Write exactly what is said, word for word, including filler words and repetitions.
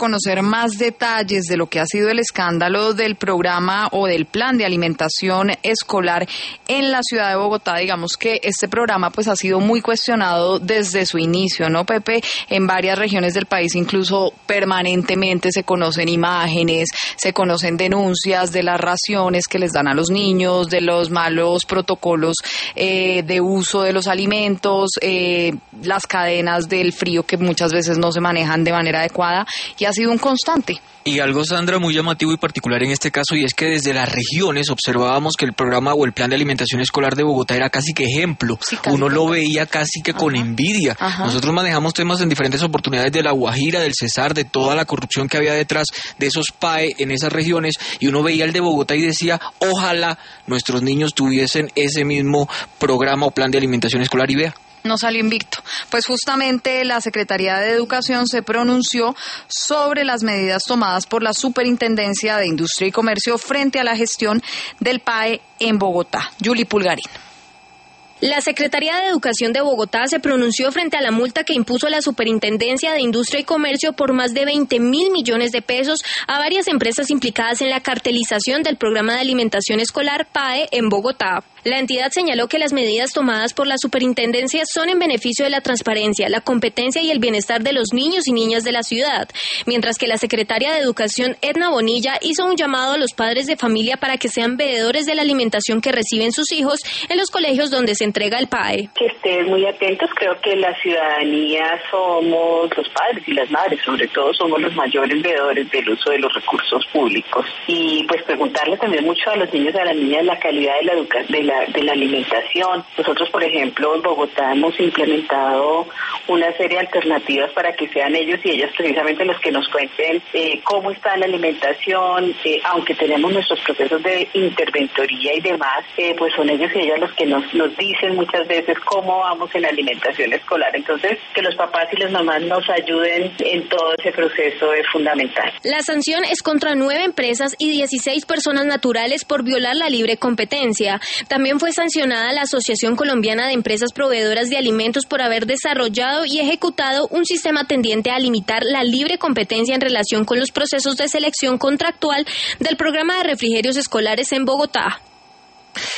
conocer más detalles de lo que ha sido el escándalo del programa o del plan de alimentación escolar en la ciudad de Bogotá. Digamos que este programa pues ha sido muy cuestionado desde su inicio, ¿no, Pepe? En varias regiones del país incluso permanentemente se conocen imágenes, se conocen denuncias de las raciones que les dan a los niños, de los malos protocolos eh, de uso de los alimentos, eh, las cadenas del frío que muchas veces no se manejan de manera adecuada, y ha sido un constante. Y algo, Sandra, muy llamativo y particular en este caso, y es que desde las regiones observábamos que el programa o el plan de alimentación escolar de Bogotá era casi que ejemplo. Sí, casi Uno lo veía casi que Ajá. con envidia. Ajá. Nosotros manejamos temas en diferentes oportunidades de La Guajira, del Cesar, de toda la corrupción que había detrás de esos P A E en esas regiones, y uno veía el de Bogotá y decía, ojalá nuestros niños tuviesen ese mismo programa o plan de alimentación escolar, y vea. No salió invicto. Pues justamente la Secretaría de Educación se pronunció sobre las medidas tomadas por la Superintendencia de Industria y Comercio frente a la gestión del P A E en Bogotá. Yuli Pulgarín. La Secretaría de Educación de Bogotá se pronunció frente a la multa que impuso la Superintendencia de Industria y Comercio por más de veinte mil millones de pesos a varias empresas implicadas en la cartelización del programa de alimentación escolar P A E en Bogotá. La entidad señaló que las medidas tomadas por la superintendencia son en beneficio de la transparencia, la competencia y el bienestar de los niños y niñas de la ciudad, mientras que la secretaria de Educación, Edna Bonilla, hizo un llamado a los padres de familia para que sean veedores de la alimentación que reciben sus hijos en los colegios donde se entrega el P A E. Que estén muy atentos, creo que la ciudadanía somos los padres y las madres, sobre todo somos los mayores veedores del uso de los recursos públicos, y pues preguntarle también mucho a los niños y a las niñas la calidad de la educación, de la de la alimentación. Nosotros, por ejemplo, en Bogotá hemos implementado una serie de alternativas para que sean ellos y ellas precisamente los que nos cuenten eh, cómo está la alimentación, eh, aunque tenemos nuestros procesos de interventoría y demás, eh, pues son ellos y ellas los que nos, nos dicen muchas veces cómo vamos en la alimentación escolar. Entonces, que los papás y las mamás nos ayuden en todo ese proceso es fundamental. La sanción es contra nueve empresas y dieciséis personas naturales por violar la libre competencia. También También fue sancionada la Asociación Colombiana de Empresas Proveedoras de Alimentos por haber desarrollado y ejecutado un sistema tendiente a limitar la libre competencia en relación con los procesos de selección contractual del programa de refrigerios escolares en Bogotá.